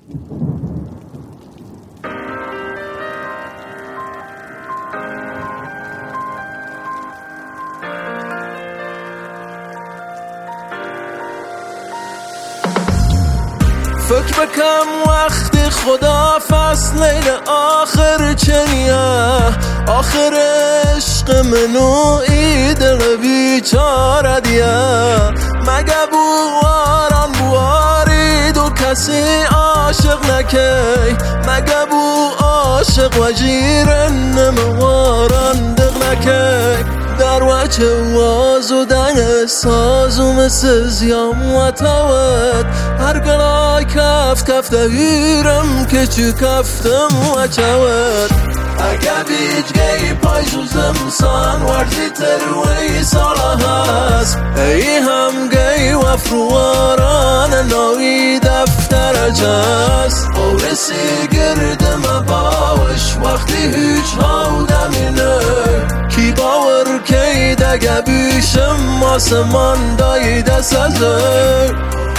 فکر بکم وقتی خدا فصل لیل آخر چنیه آخر عشق منو ای دل بیچاره دیه مگه بواران بوارید و کسی عاشق نکی مگه بو عاشق و جیرن نمواران دق نکی در وجه واز و دنگ ساز و مثل زیام و تاوت هر گلای کفت کفت هیرم که چی کفتم و چوت اگه بیجگی پای جوزم سان ورزی تروی ساله هست ای هم گی و فرواران نوی دفتر جست او رسی گردم باوش وقتی هیچ هاودمینه کی باور که دگه بیشم آسمان دایده سزه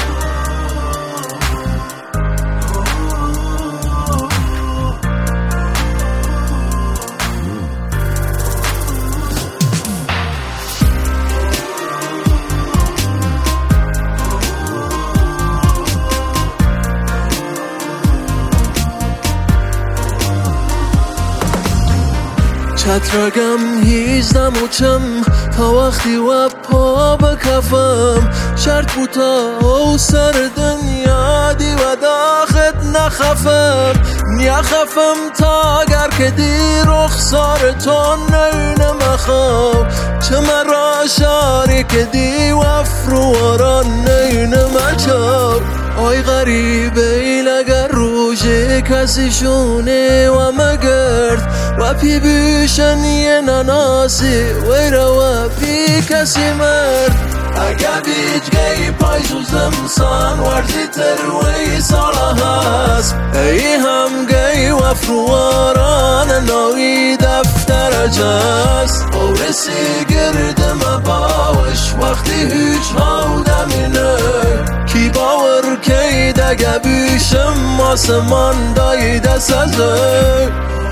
چترگم هیزدم و چم تا وقتی و پا بکفم شرط بوتا او سر دنیا دی و داخت نخفم نخفم تا اگر که دی رخسار تو نینمخم چه مرا شاری که دی و فرواران نینمچم آی غریبه ایل اگر روژه کسی شونه و مگرد و پی بیشن یه نناسی ویره و پی کسی مرد اگه بیجگی پای جوزم سان ورزی تروی ساله هست ای هم گی و فرواران نوی دفتر جست او رسی گردم باوش وقتی هیچ هاودمینه کی باور که دگه بیشم آسمان دایده سزه